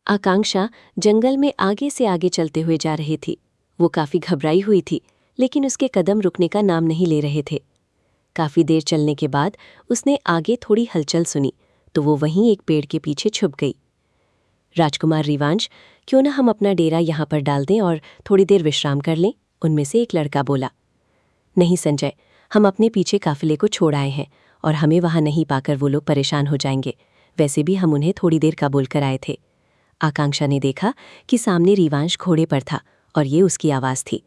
आकांक्षा जंगल में आगे से आगे चलते हुए जा रही थी। वो काफी घबराई हुई थी, लेकिन उसके कदम रुकने का नाम नहीं ले रहे थे। काफी देर चलने के बाद उसने आगे थोड़ी हलचल सुनी तो वो वहीं एक पेड़ के पीछे छुप गई। राजकुमार रिवांश, क्यों ना हम अपना डेरा यहाँ पर डाल दें और थोड़ी देर विश्राम कर लें, उनमें से एक लड़का बोला। नहीं संजय, हम अपने पीछे काफिले को छोड़ आए हैं और हमें वहां नहीं पाकर वो लोग परेशान हो जाएंगे। वैसे भी हम उन्हें थोड़ी देर का बोल कर आए थे। आकांक्षा ने देखा कि सामने रिवांश घोड़े पर था और ये उसकी आवाज़ थी।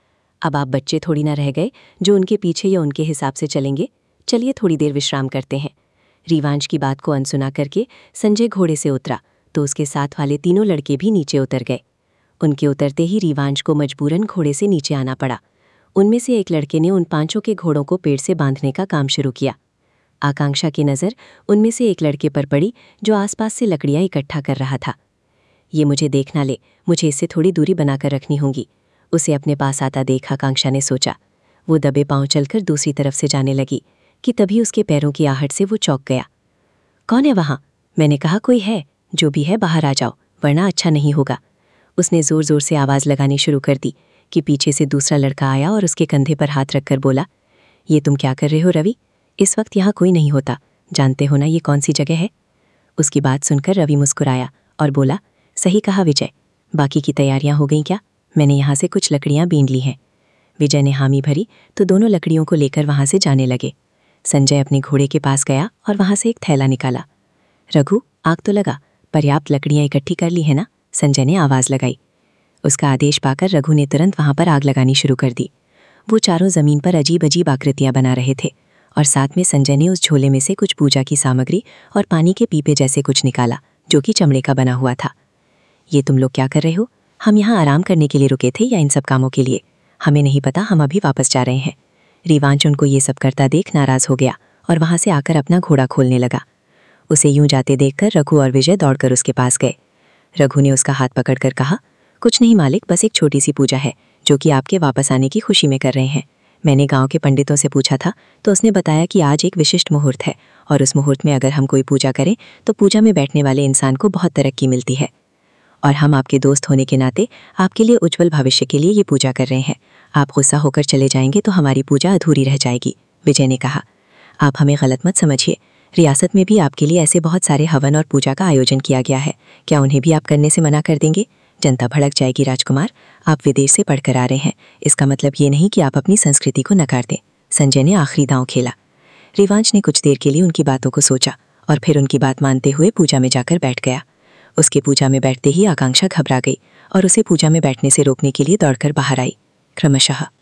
अब आप बच्चे थोड़ी ना रह गए जो उनके पीछे या उनके हिसाब से चलेंगे। चलिए थोड़ी देर विश्राम करते हैं। रिवांश की बात को अनसुना करके संजय घोड़े से उतरा तो उसके साथ वाले तीनों लड़के भी नीचे उतर गए। उनके उतरते ही रिवांश को मजबूरन घोड़े से नीचे आना पड़ा। उनमें से एक लड़के ने उन पांचों के घोड़ों को पेड़ से बांधने का काम शुरू किया। आकांक्षा की नज़र उनमें से एक लड़के पर पड़ी जो आसपास से लकड़ियां इकट्ठा कर रहा था। ये मुझे देख ना ले, मुझे इससे थोड़ी दूरी बनाकर रखनी होगी। उसे अपने पास आता देख आकांक्षा ने सोचा। वो दबे पांव चलकर दूसरी तरफ से जाने लगी कि तभी उसके पैरों की आहट से वो चौंक गया। कौन है वहाँ? मैंने कहा कोई है, जो भी है बाहर आ जाओ, वरना अच्छा नहीं होगा। उसने ज़ोर ज़ोर से आवाज़ लगानी शुरू कर दी कि पीछे से दूसरा लड़का आया और उसके कंधे पर हाथ रखकर बोला, ये तुम क्या कर रहे हो रवि? इस वक्त यहाँ कोई नहीं होता, जानते हो ना ये कौन सी जगह है? उसकी बात सुनकर रवि मुस्कुराया और बोला, सही कहा विजय, बाकी की तैयारियां हो गई क्या? मैंने यहाँ से कुछ लकड़ियां बीन ली हैं। विजय ने हामी भरी तो दोनों लकड़ियों को लेकर वहाँ से जाने लगे। संजय अपने घोड़े के पास गया और वहाँ से एक थैला निकाला। रघु, आग तो लगा, पर्याप्त लकड़ियां इकट्ठी कर ली है ना? संजय ने आवाज़ लगाई। उसका आदेश पाकर रघु ने तुरंत वहाँ पर आग लगानी शुरू कर दी। वो चारों ज़मीन पर अजीब अजीब आकृतियाँ बना रहे थे और साथ में संजय ने उस झोले में से कुछ पूजा की सामग्री और पानी के पीपे जैसे कुछ निकाला जो कि चमड़े का बना हुआ था। ये तुम लोग क्या कर रहे हो? हम यहाँ आराम करने के लिए रुके थे या इन सब कामों के लिए? हमें नहीं पता, हम अभी वापस जा रहे हैं। रिवांश उनको ये सब करता देख नाराज़ हो गया और वहाँ से आकर अपना घोड़ा खोलने लगा। उसे यूं जाते देखकर रघु और विजय दौड़कर उसके पास गए। रघु ने उसका हाथ पकड़कर कहा, कुछ नहीं मालिक, बस एक छोटी सी पूजा है जो कि आपके वापस आने की खुशी में कर रहे हैं। मैंने गांव के पंडितों से पूछा था तो उसने बताया कि आज एक विशिष्ट मुहूर्त है और उस मुहूर्त में अगर हम कोई पूजा करें तो पूजा में बैठने वाले इंसान को बहुत तरक्की मिलती है और हम आपके दोस्त होने के नाते आपके लिए उज्जवल भविष्य के लिए ये पूजा कर रहे हैं। आप गुस्सा होकर चले जाएंगे तो हमारी पूजा अधूरी रह जाएगी। विजय ने कहा, आप हमें गलत मत समझिए, रियासत में भी आपके लिए ऐसे बहुत सारे हवन और पूजा का आयोजन किया गया है। क्या उन्हें भी आप करने से मना कर देंगे? जनता भड़क जाएगी राजकुमार, आप विदेश से पढ़कर आ रहे हैं, इसका मतलब ये नहीं कि आप अपनी संस्कृति को नकार दें। संजय ने आखिरी दांव खेला। रिवांश ने कुछ देर के लिए उनकी बातों को सोचा और फिर उनकी बात मानते हुए पूजा में जाकर बैठ गया। उसके पूजा में बैठते ही आकांक्षा घबरा गई और उसे पूजा में बैठने से रोकने के लिए दौड़कर बाहर आई। क्रमशः